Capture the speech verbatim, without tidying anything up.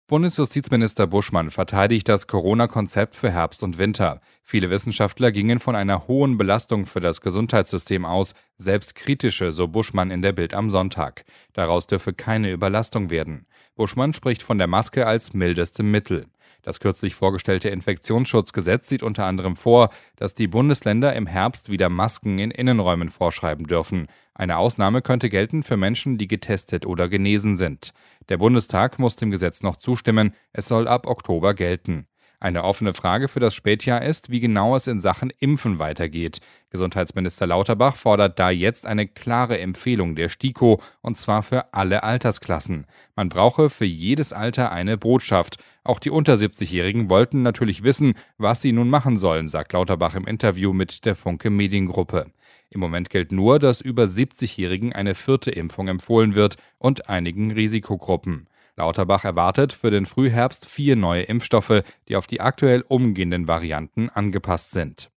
Bundesjustizminister Buschmann verteidigt das Corona-Konzept für Herbst und Winter. Viele Wissenschaftler gingen von einer hohen Belastung für das Gesundheitssystem aus, selbst kritische, so Buschmann in der Bild am Sonntag. Daraus dürfe keine Überlastung werden. Buschmann spricht von der Maske als mildestem Mittel. Das kürzlich vorgestellte Infektionsschutzgesetz sieht unter anderem vor, dass die Bundesländer im Herbst wieder Masken in Innenräumen vorschreiben dürfen. Eine Ausnahme könnte gelten für Menschen, die getestet oder genesen sind. Der Bundestag muss dem Gesetz noch zustimmen, es soll ab Oktober gelten. Eine offene Frage für das Spätjahr ist, wie genau es in Sachen Impfen weitergeht. Gesundheitsminister Lauterbach fordert da jetzt eine klare Empfehlung der STIKO, und zwar für alle Altersklassen. Man brauche für jedes Alter eine Botschaft. Auch die unter siebzigjährigen wollten natürlich wissen, was sie nun machen sollen, sagt Lauterbach im Interview mit der Funke Mediengruppe. Im Moment gilt nur, dass über siebzigjährigen eine vierte Impfung empfohlen wird und einigen Risikogruppen. Lauterbach erwartet für den Frühherbst vier neue Impfstoffe, die auf die aktuell umgehenden Varianten angepasst sind.